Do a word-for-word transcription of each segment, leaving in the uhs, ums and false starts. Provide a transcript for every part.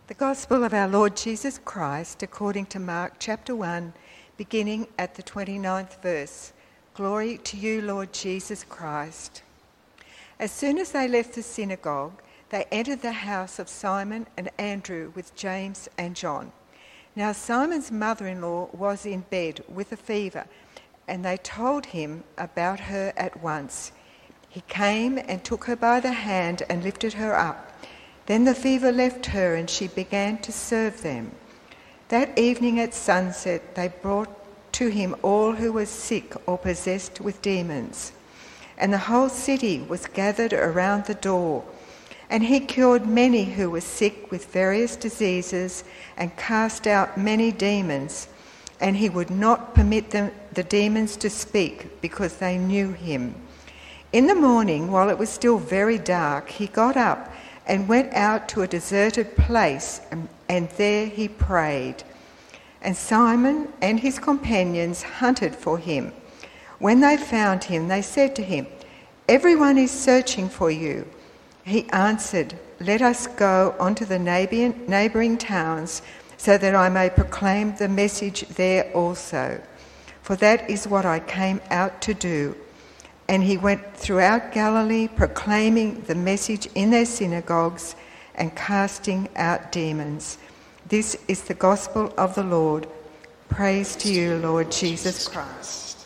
The Gospel of our Lord Jesus Christ according to Mark chapter one, beginning at the twenty-ninth verse. Glory to you, Lord Jesus Christ. As soon as they left the synagogue, they entered the house of Simon and Andrew with James and John. Now Simon's mother-in-law was in bed with a fever, and they told him about her at once. He came and took her by the hand and lifted her up. Then the fever left her and she began to serve them. That evening at sunset they brought to him all who were sick or possessed with demons. And the whole city was gathered around the door. And he cured many who were sick with various diseases and cast out many demons. And he would not permit them, the demons to speak, because they knew him. In the morning, while it was still very dark, he got up and went out to a deserted place, and, and there he prayed. And Simon and his companions hunted for him. When they found him, they said to him, "Everyone is searching for you." He answered, "Let us go on to the neighbouring towns, so that I may proclaim the message there also. For that is what I came out to do." And he went throughout Galilee, proclaiming the message in their synagogues and casting out demons. This is the gospel of the Lord. Praise to you, Lord Jesus Christ.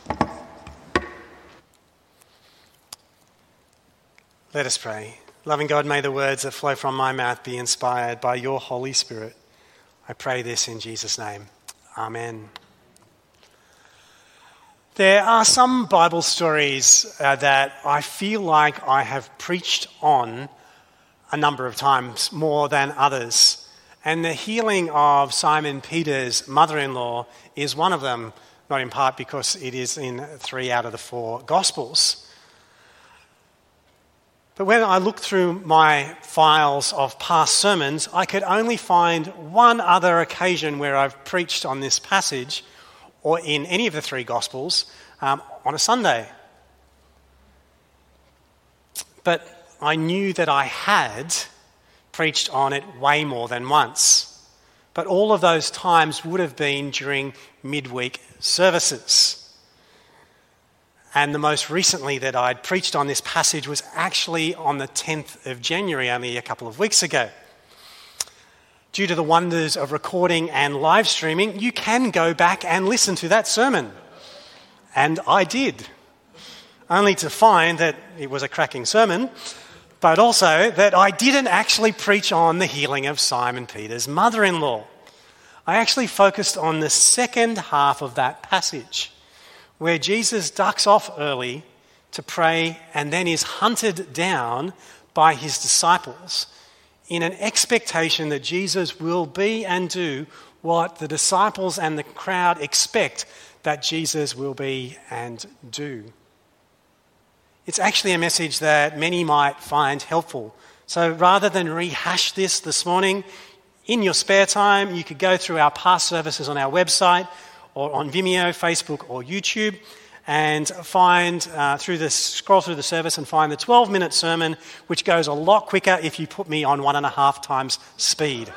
Let us pray. Loving God, may the words that flow from my mouth be inspired by your Holy Spirit. I pray this in Jesus' name. Amen. There are some Bible stories uh, that I feel like I have preached on a number of times, more than others. And the healing of Simon Peter's mother-in-law is one of them, not in part because it is in three out of the four Gospels. But when I looked through my files of past sermons, I could only find one other occasion where I've preached on this passage, or in any of the three Gospels, um, on a Sunday. But I knew that I had preached on it way more than once. But all of those times would have been during midweek services. And the most recently that I'd preached on this passage was actually on the tenth of January, only a couple of weeks ago. Due to the wonders of recording and live streaming, you can go back and listen to that sermon. And I did. Only to find that it was a cracking sermon, but also that I didn't actually preach on the healing of Simon Peter's mother-in-law. I actually focused on the second half of that passage, where Jesus ducks off early to pray and then is hunted down by his disciples in an expectation that Jesus will be and do what the disciples and the crowd expect that Jesus will be and do. It's actually a message that many might find helpful. So rather than rehash this this morning, in your spare time, you could go through our past services on our website or on Vimeo, Facebook or YouTube, and find uh, through the scroll through the service and find the twelve-minute sermon, which goes a lot quicker if you put me on one and a half times speed.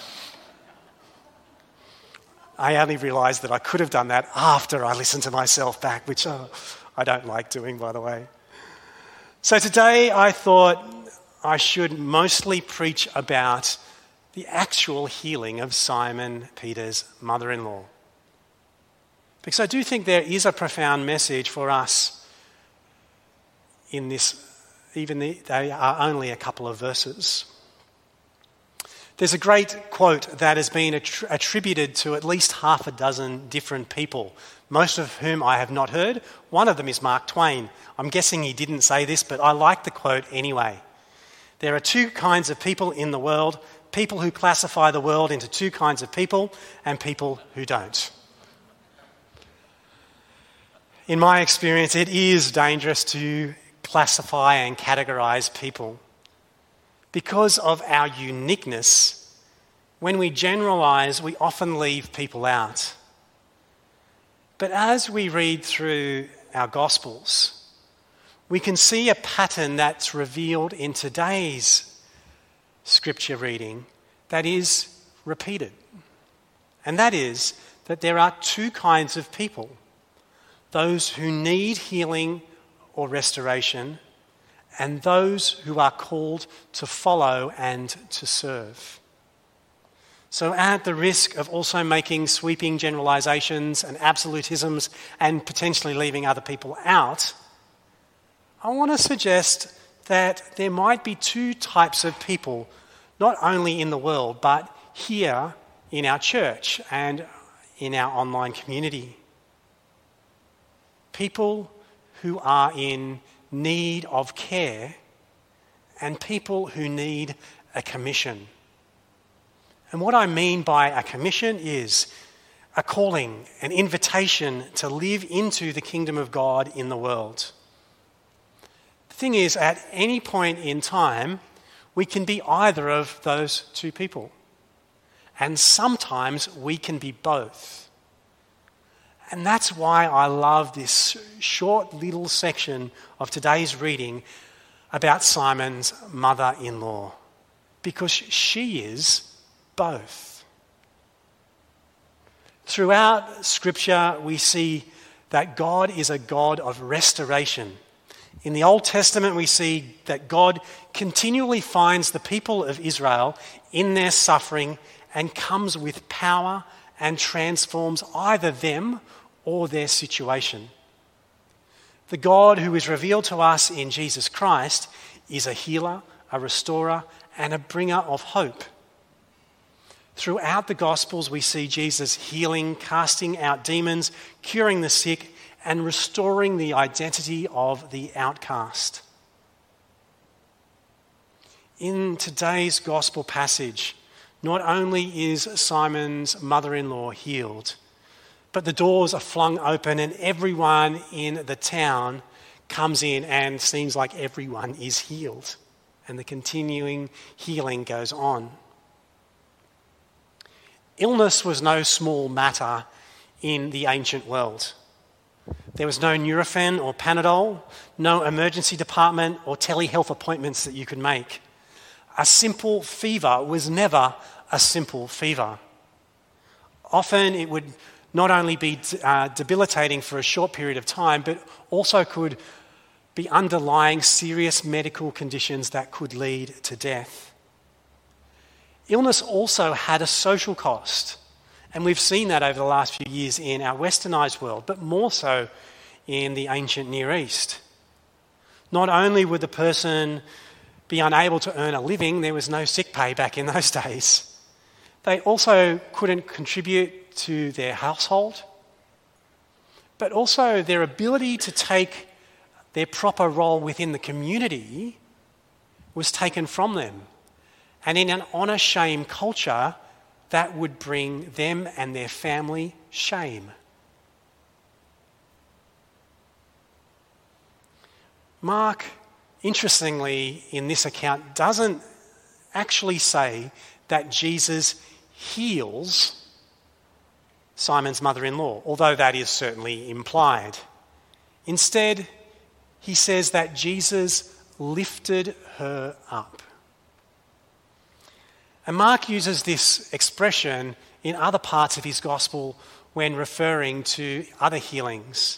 I only realised that I could have done that after I listened to myself back, which oh, I don't like doing, by the way. So today I thought I should mostly preach about the actual healing of Simon Peter's mother-in-law. Because I do think there is a profound message for us in this, even the, they are only a couple of verses. There's a great quote that has been attr- attributed to at least half a dozen different people, most of whom I have not heard. One of them is Mark Twain. I'm guessing he didn't say this, but I like the quote anyway. There are two kinds of people in the world, people who classify the world into two kinds of people and people who don't. In my experience, it is dangerous to classify and categorize people. Because of our uniqueness, when we generalize, we often leave people out. But as we read through our Gospels, we can see a pattern that's revealed in today's scripture reading that is repeated. And that is that there are two kinds of people: those who need healing or restoration, and those who are called to follow and to serve. So at the risk of also making sweeping generalizations and absolutisms and potentially leaving other people out, I want to suggest that there might be two types of people, not only in the world, but here in our church and in our online community. People who are in need of care and people who need a commission. And what I mean by a commission is a calling, an invitation to live into the kingdom of God in the world. The thing is, at any point in time, we can be either of those two people. And sometimes we can be both. And that's why I love this short little section of today's reading about Simon's mother-in-law, because she is both. Throughout Scripture, we see that God is a God of restoration. In the Old Testament, we see that God continually finds the people of Israel in their suffering and comes with power and transforms either them or their situation. The God who is revealed to us in Jesus Christ is a healer, a restorer, and a bringer of hope. Throughout the Gospels, we see Jesus healing, casting out demons, curing the sick, and restoring the identity of the outcast. In today's Gospel passage, not only is Simon's mother-in-law healed, but the doors are flung open and everyone in the town comes in, and seems like everyone is healed. And the continuing healing goes on. Illness was no small matter in the ancient world. There was no Nurofen or Panadol, no emergency department or telehealth appointments that you could make. A simple fever was never a simple fever. Often it would not only be uh, debilitating for a short period of time, but also could be underlying serious medical conditions that could lead to death. Illness also had a social cost, and we've seen that over the last few years in our westernised world, but more so in the ancient Near East. Not only would the person be unable to earn a living, there was no sick pay back in those days. They also couldn't contribute to their household, but also their ability to take their proper role within the community was taken from them. And in an honour-shame culture, that would bring them and their family shame. Mark, interestingly, in this account, doesn't actually say that Jesus heals Simon's mother-in-law, although that is certainly implied. Instead, he says that Jesus lifted her up. And Mark uses this expression in other parts of his gospel when referring to other healings.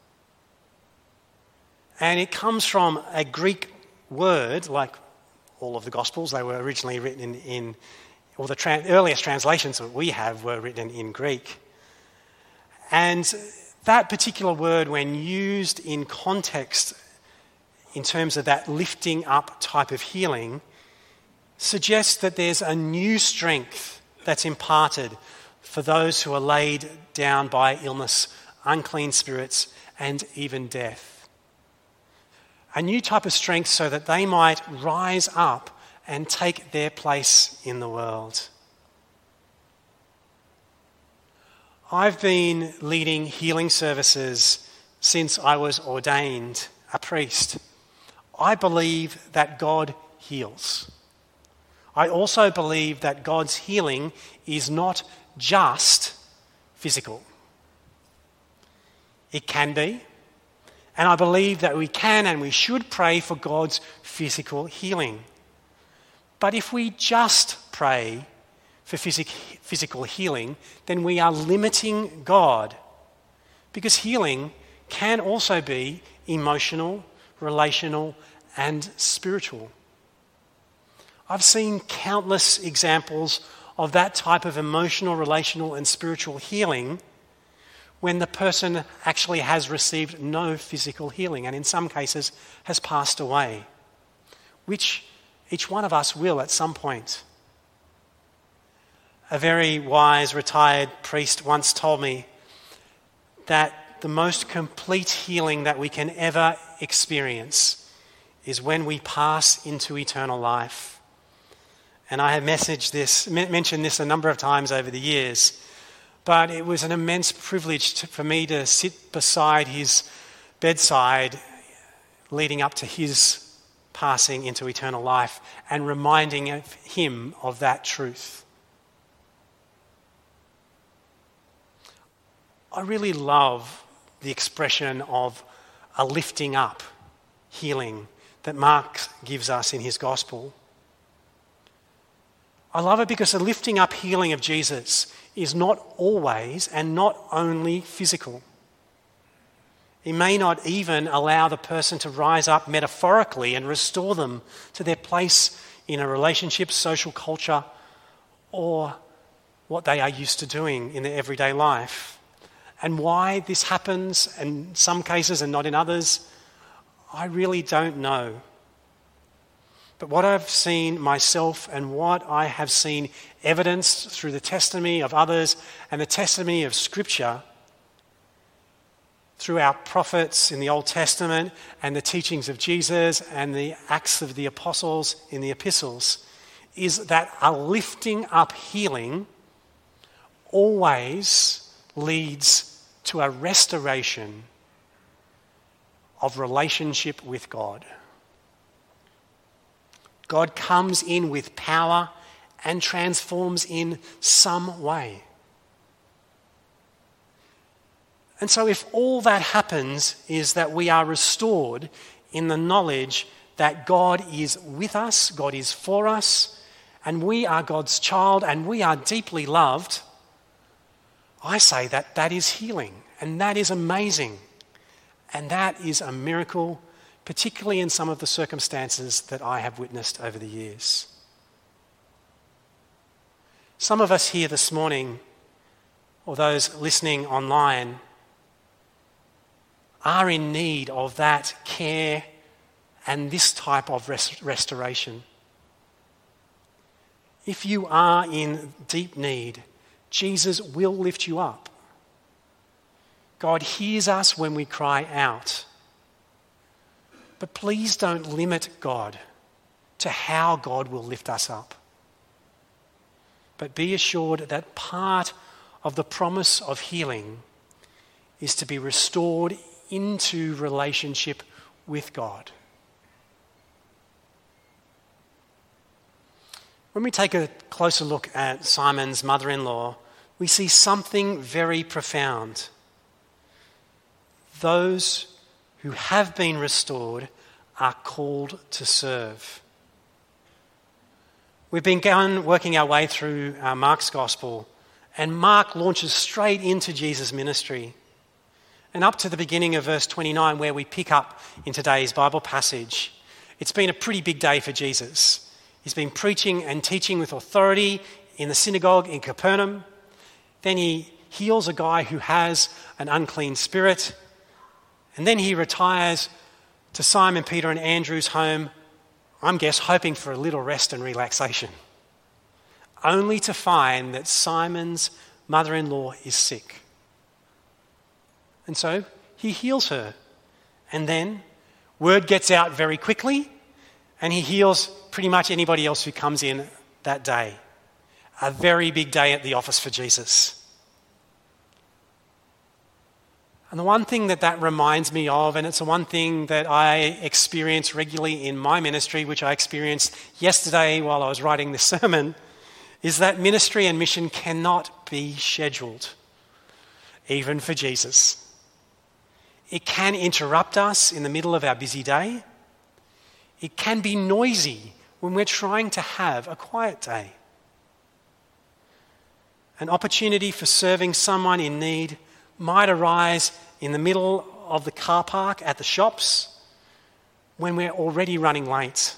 And it comes from a Greek word, like all of the gospels. They were originally written in, in or the tra- earliest translations that we have were written in Greek. And that particular word, when used in context in terms of that lifting up type of healing, suggests that there's a new strength that's imparted for those who are laid down by illness, unclean spirits, and even death. A new type of strength so that they might rise up and take their place in the world. I've been leading healing services since I was ordained a priest. I believe that God heals. I also believe that God's healing is not just physical. It can be, and I believe that we can and we should pray for God's physical healing. But if we just pray for physic, physical healing, then we are limiting God. Because healing can also be emotional, relational, and spiritual. I've seen countless examples of that type of emotional, relational, and spiritual healing when the person actually has received no physical healing and in some cases has passed away, which each one of us will at some point. A very wise retired priest once told me that the most complete healing that we can ever experience is when we pass into eternal life. And I have messaged this, mentioned this a number of times over the years, but it was an immense privilege to, for me to sit beside his bedside leading up to his passing into eternal life and reminding him of that truth. I really love the expression of a lifting up healing that Mark gives us in his gospel. I love it because the lifting up healing of Jesus is not always and not only physical. He may not even allow the person to rise up metaphorically and restore them to their place in a relationship, social culture, or what they are used to doing in their everyday life. And why this happens in some cases and not in others, I really don't know. But what I've seen myself and what I have seen evidenced through the testimony of others and the testimony of Scripture, through our prophets in the Old Testament and the teachings of Jesus and the Acts of the Apostles in the epistles, is that a lifting up healing always leads to a restoration of relationship with God. God comes in with power and transforms in some way. And so if all that happens is that we are restored in the knowledge that God is with us, God is for us, and we are God's child and we are deeply loved, I say that that is healing and that is amazing. And that is a miracle, particularly in some of the circumstances that I have witnessed over the years. Some of us here this morning, or those listening online, are in need of that care and this type of rest- restoration. If you are in deep need, Jesus will lift you up. God hears us when we cry out. But please don't limit God to how God will lift us up. But be assured that part of the promise of healing is to be restored into relationship with God. When we take a closer look at Simon's mother-in-law, we see something very profound. Those who have been restored are called to serve. We've been going, working our way through uh, Mark's gospel, and Mark launches straight into Jesus' ministry. And up to the beginning of verse twenty-nine, where we pick up in today's Bible passage, it's been a pretty big day for Jesus. He's been preaching and teaching with authority in the synagogue in Capernaum. Then he heals a guy who has an unclean spirit. And then he retires to Simon, Peter and Andrew's home, I'm guess hoping for a little rest and relaxation, only to find that Simon's mother-in-law is sick. And so he heals her. And then word gets out very quickly and he heals pretty much anybody else who comes in that day. A very big day at the office for Jesus. And the one thing that that reminds me of, and it's the one thing that I experience regularly in my ministry, which I experienced yesterday while I was writing this sermon, is that ministry and mission cannot be scheduled, even for Jesus. It can interrupt us in the middle of our busy day. It can be noisy when we're trying to have a quiet day. An opportunity for serving someone in need might arise in the middle of the car park at the shops when we're already running late.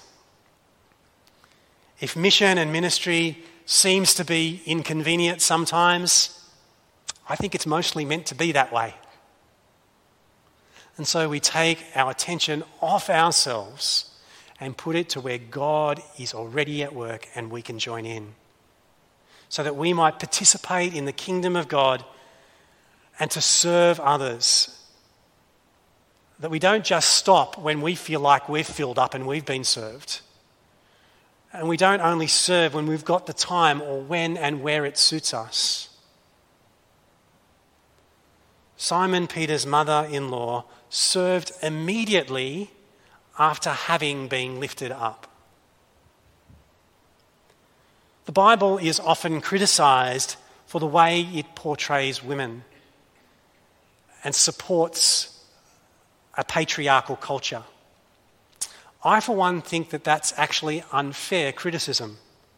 If mission and ministry seems to be inconvenient sometimes, I think it's mostly meant to be that way. And so we take our attention off ourselves and put it to where God is already at work and we can join in, so that we might participate in the kingdom of God and to serve others. That we don't just stop when we feel like we're filled up and we've been served. And we don't only serve when we've got the time or when and where it suits us. Simon Peter's mother-in-law served immediately after having been lifted up. The Bible is often criticised for the way it portrays women and supports a patriarchal culture. I, for one, think that that's actually unfair criticism.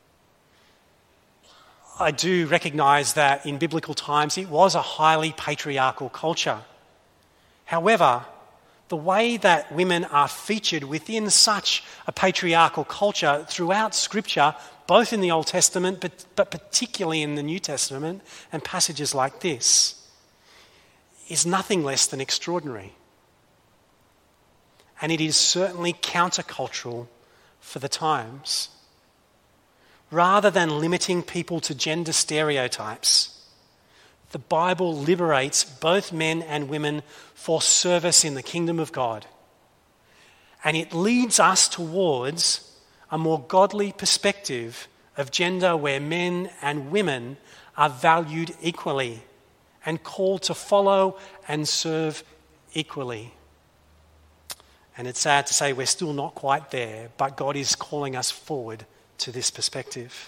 I do recognise that in biblical times it was a highly patriarchal culture. However, the way that women are featured within such a patriarchal culture throughout Scripture, both in the Old Testament but, but particularly in the New Testament and passages like this, is nothing less than extraordinary. And it is certainly countercultural for the times. Rather than limiting people to gender stereotypes, the Bible liberates both men and women for service in the kingdom of God. And it leads us towards a more godly perspective of gender where men and women are valued equally and called to follow and serve equally. And it's sad to say we're still not quite there, but God is calling us forward to this perspective.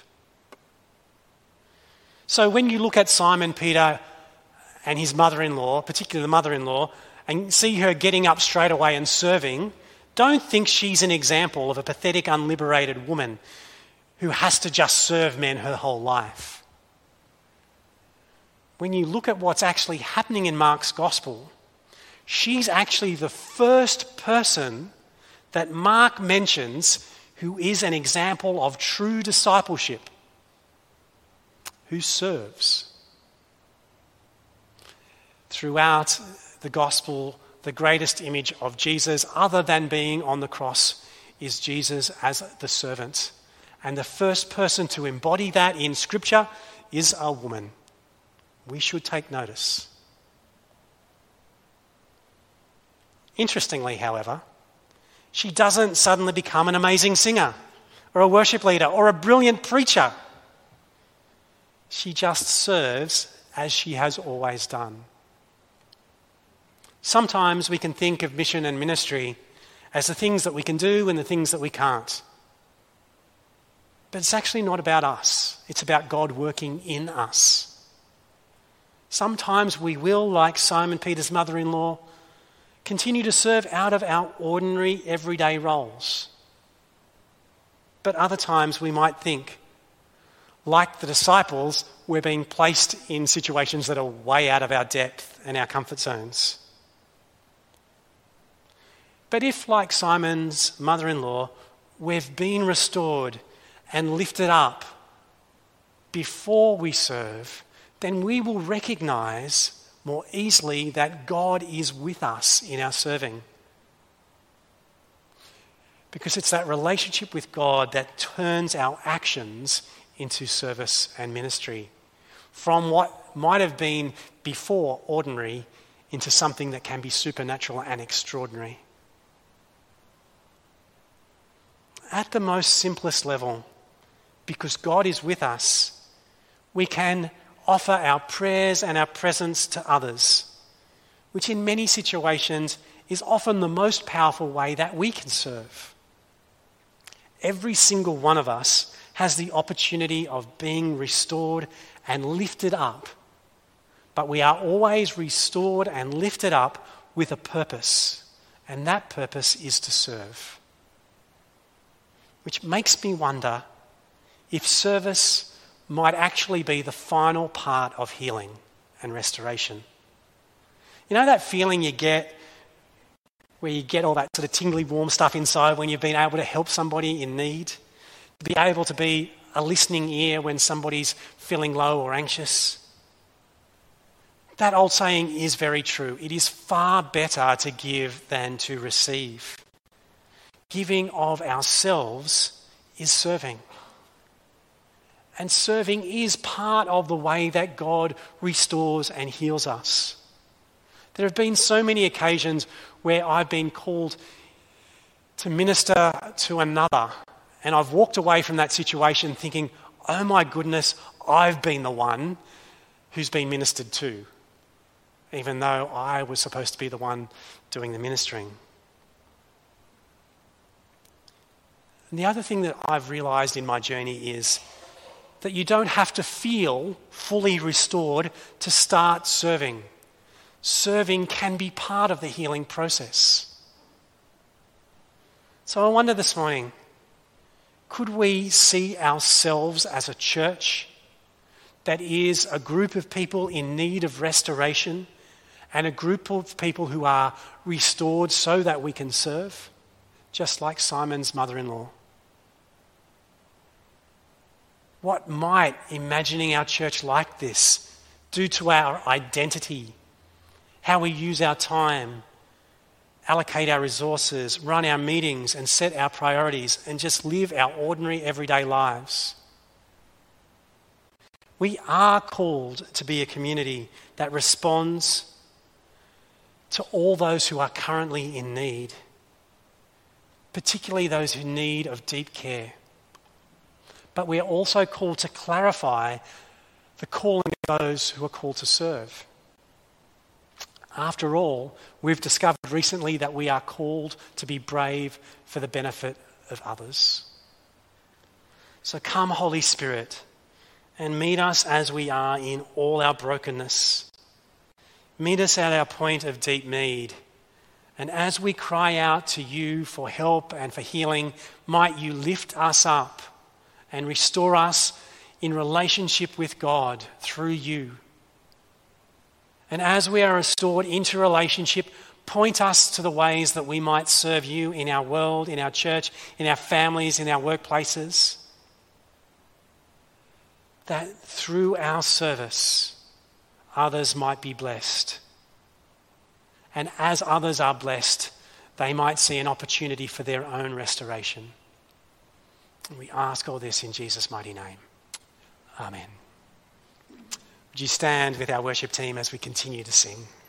So when you look at Simon Peter and his mother-in-law, particularly the mother-in-law, and see her getting up straight away and serving, don't think she's an example of a pathetic, unliberated woman who has to just serve men her whole life. When you look at what's actually happening in Mark's gospel, she's actually the first person that Mark mentions who is an example of true discipleship, who serves. Throughout the gospel, the greatest image of Jesus, other than being on the cross, is Jesus as the servant. And the first person to embody that in Scripture is a woman. We should take notice. Interestingly, however, she doesn't suddenly become an amazing singer or a worship leader or a brilliant preacher. She just serves as she has always done. Sometimes we can think of mission and ministry as the things that we can do and the things that we can't. But it's actually not about us. It's about God working in us. Sometimes we will, like Simon Peter's mother-in-law, continue to serve out of our ordinary, everyday roles. But other times we might think, like the disciples, we're being placed in situations that are way out of our depth and our comfort zones. But if, like Simon's mother-in-law, we've been restored and lifted up before we serve, then we will recognise more easily that God is with us in our serving. Because it's that relationship with God that turns our actions into service and ministry, from what might have been before ordinary into something that can be supernatural and extraordinary. At the most simplest level, because God is with us, we can offer our prayers and our presence to others, which in many situations is often the most powerful way that we can serve. Every single one of us has the opportunity of being restored and lifted up, but we are always restored and lifted up with a purpose, and that purpose is to serve. Which makes me wonder if service might actually be the final part of healing and restoration. You know that feeling you get where you get all that sort of tingly warm stuff inside when you've been able to help somebody in need? To be able to be a listening ear when somebody's feeling low or anxious? That old saying is very true. It is far better to give than to receive. Giving of ourselves is serving. And serving is part of the way that God restores and heals us. There have been so many occasions where I've been called to minister to another, and I've walked away from that situation thinking, oh my goodness, I've been the one who's been ministered to, even though I was supposed to be the one doing the ministering. And the other thing that I've realised in my journey is that you don't have to feel fully restored to start serving. Serving can be part of the healing process. So I wonder this morning, could we see ourselves as a church that is a group of people in need of restoration and a group of people who are restored so that we can serve, just like Simon's mother-in-law? What might imagining our church like this do to our identity, how we use our time, allocate our resources, run our meetings and set our priorities and just live our ordinary everyday lives? We are called to be a community that responds to all those who are currently in need, particularly those who need of deep care. But we are also called to clarify the calling of those who are called to serve. After all, we've discovered recently that we are called to be brave for the benefit of others. So come, Holy Spirit, and meet us as we are in all our brokenness. Meet us at our point of deep need. And as we cry out to you for help and for healing, might you lift us up and restore us in relationship with God through you. And as we are restored into relationship, point us to the ways that we might serve you in our world, in our church, in our families, in our workplaces. That through our service, others might be blessed. And as others are blessed, they might see an opportunity for their own restoration. And we ask all this in Jesus' mighty name. Amen. Would you stand with our worship team as we continue to sing?